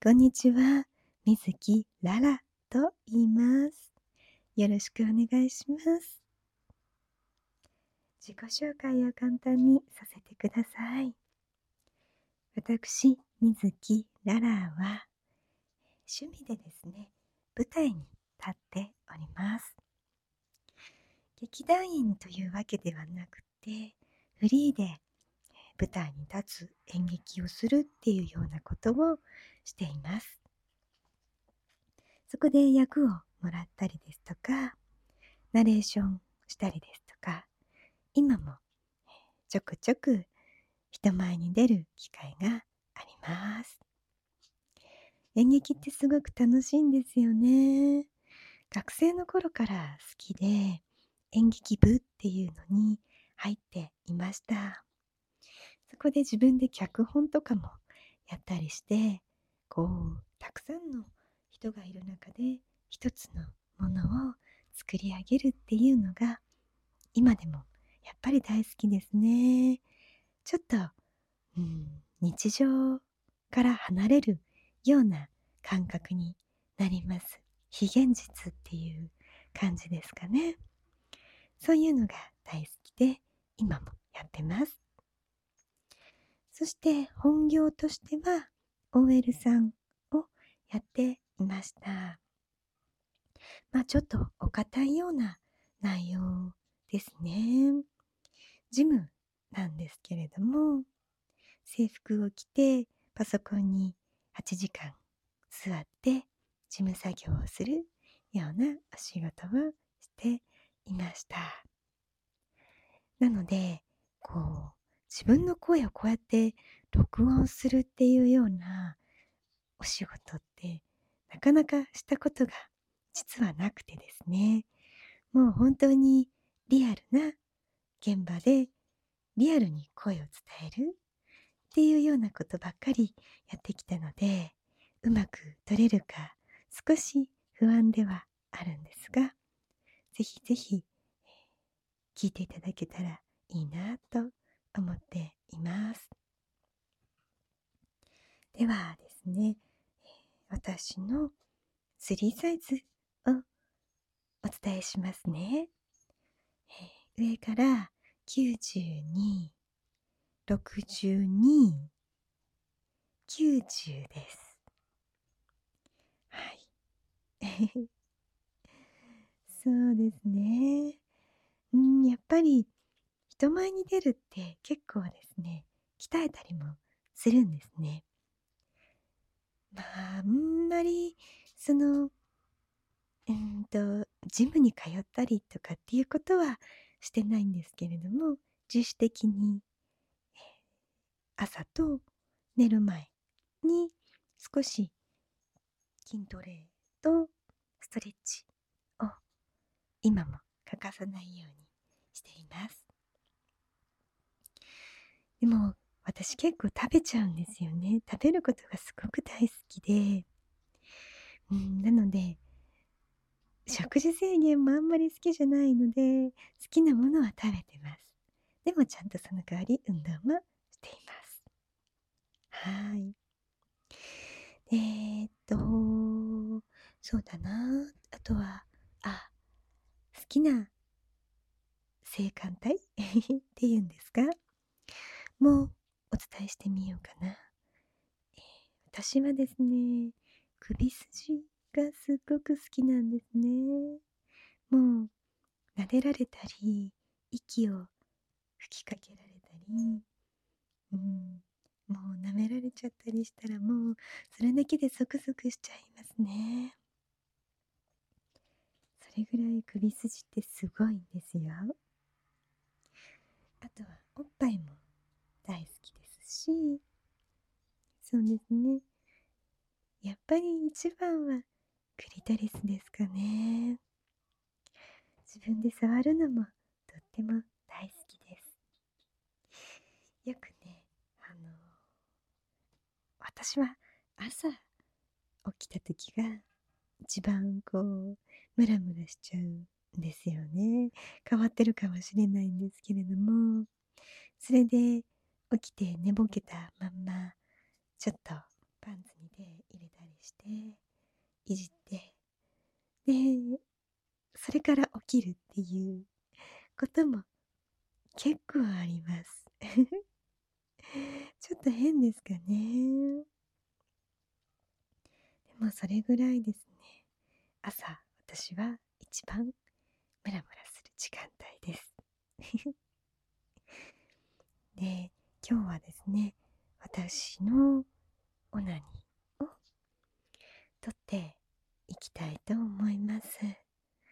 こんにちは、水木ララと言います。よろしくお願いします。自己紹介を簡単にさせてください。私、水木ララは、趣味でですね、舞台に立っております。劇団員というわけではなくて、フリーで舞台に立つ演劇をするっていうようなことをしています。そこで役をもらったりですとか、ナレーションしたりですとか、今もちょくちょく人前に出る機会があります。演劇ってすごく楽しいんですよね。学生の頃から好きで、演劇部っていうのに入っていました。そこで自分で脚本とかもやったりして、たくさんの人がいる中で一つのものを作り上げるっていうのが今でもやっぱり大好きですね。ちょっと、日常から離れるような感覚になります。非現実っていう感じですかね。そういうのが大好きで今もやってます。そして本業としては OL さんをやっていました。ちょっとお堅いような内容ですね。ジムなんですけれども、制服を着てパソコンに8時間座って事務作業をするようなお仕事をしていました。なので、自分の声をこうやって録音するっていうようなお仕事ってなかなかしたことが実はなくてですね、もう本当にリアルな現場でリアルに声を伝えるっていうようなことばっかりやってきたので、うまく取れるか少し不安ではあるんですが、ぜひぜひ聞いていただけたらいいなと思っています。ではですね、私の3サイズをお伝えしますね。上から92、62、90です。はい。そうですね。やっぱり人前に出るって結構ですね、鍛えたりもするんですね。あんまり、その、ジムに通ったりとかっていうことはしてないんですけれども、自主的に朝と寝る前に少し筋トレとストレッチを今も欠かさないようにしています。でも私結構食べちゃうんですよね。食べることがすごく大好きで、なので食事制限もあんまり好きじゃないので、好きなものは食べてます。でもちゃんとその代わり運動もしています。はい。えーっと、そうだな。あとは、好きな性感帯っていうんですかもうお伝えしてみようかな。私はですね、首筋がすっごく好きなんですね。もう撫でられたり、息を吹きかけられたり、うん、もう舐められちゃったりしたらもうそれだけでゾクゾクしちゃいますね。それぐらい首筋ってすごいんですよ。あとはおっぱいも大好きですし、そうですね。やっぱり一番はクリトリスですかね。自分で触るのもとっても大好きです。よくね、私は朝起きた時が一番ムラムラしちゃうんですよね。変わってるかもしれないんですけれども、それで起きて寝ぼけたまんま、ちょっとパンツに手入れたしていじって、でそれから起きるっていうことも結構ありますちょっと変ですかね。でもそれぐらいですね、朝私は一番ムラムラする時間帯ですで、今日はですね、私のオナニーを撮っていきたいと思います。いや、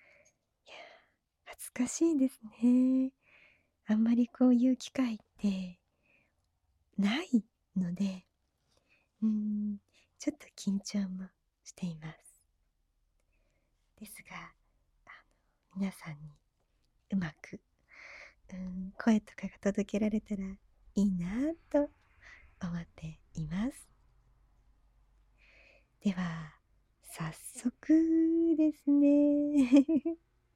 恥ずかしいですね。あんまりこういう機会ってないので、ちょっと緊張もしています。ですが、皆さんにうまく、声とかが届けられたらいいなと思っています。では、早速ですね。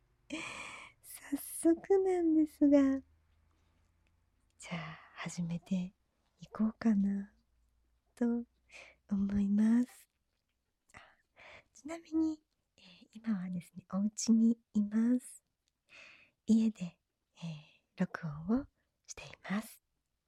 早速なんですが、じゃあ始めていこうかなと思います。ちなみに、今はですね、お家にいます。家で、録音をしています。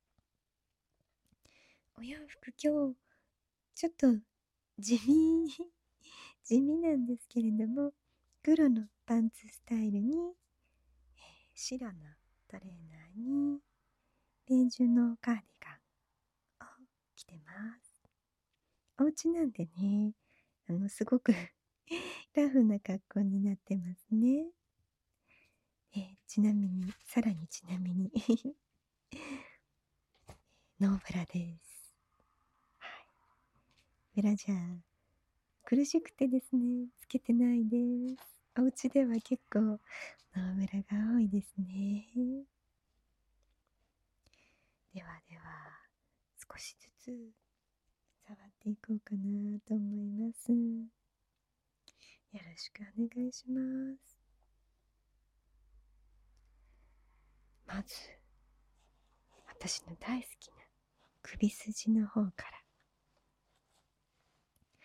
お洋服今日ちょっと地味地味なんですけれども、黒のパンツスタイルに、白のトレーナーにベージュのカーディガンを着てます。お家なんでね、すごくラフな格好になってますね。ちなみに、さらにちなみにノーブラです。はい。ブラジャー、苦しくてですね、つけてないです。お家では結構ノーブラが多いですね。ではでは、少しずつ触っていこうかなと思います。よろしくお願いします。まず、私の大好きな首筋の方から